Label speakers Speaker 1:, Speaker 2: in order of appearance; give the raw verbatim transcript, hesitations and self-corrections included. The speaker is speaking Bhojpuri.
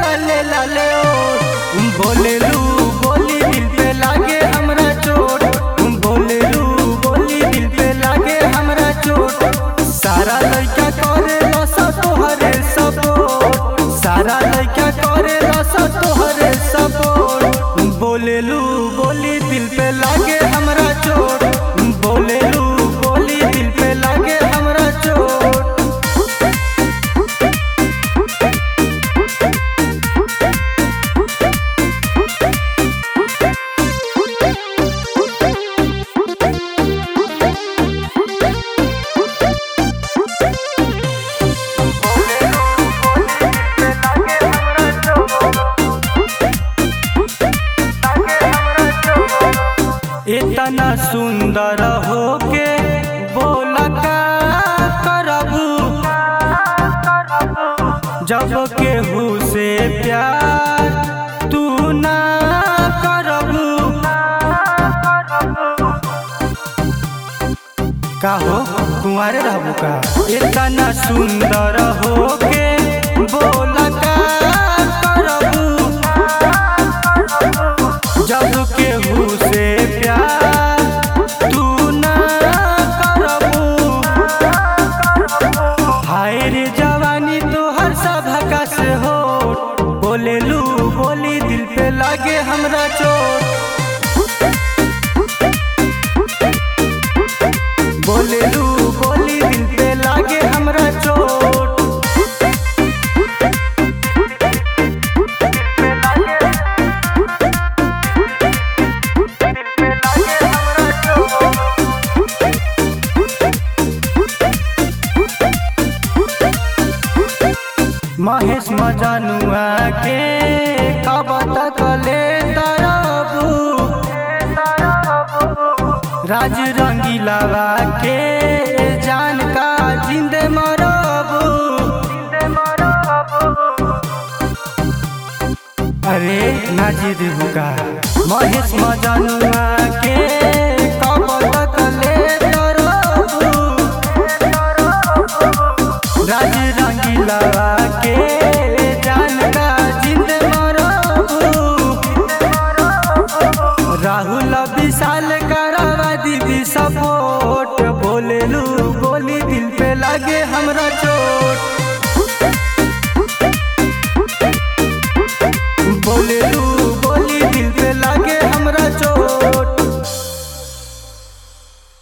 Speaker 1: लाले लाले ओ बोलेलू बोली दिल पे लागे हमरा चोट बोलेलू बोली दिल पे लागे हमरा चोट सारा लइका करे रसा तोहरे सपोर्ट सारा लइका करे रसा तोहरे सपोर्ट बोलेलू बोली दिल पे लागे हमरा चोट बोलेलू बोली दिल पे लागे हमरा चोट। इतना सुंदर होके बोला का करबू जब केहू से प्यार तू ना करबू का हो कुंवारे रहबू का इतना सुंदर होके बोला का करबू जब केहू से प्यार तू ना करबू हाय रे जवानी तोहर सभका से हो बोलेलू बोली दिल पे लागे हमरा चोट बोलेलू बोली दिल पे लागे हमरा चोट। महेश मजनुआ के कब तक ले तरबू राज रंगीला के जान का जिंदे मरबू अरे नाजिद हुका महेश मजनुआ के कब तक ले तरबू राज रंगीला के जान का जिंद मरबू राहुल विशाल करवा दीदी सपोर्ट बोलेलू बोली दिल पे लागे हमरा चोट बोलेलू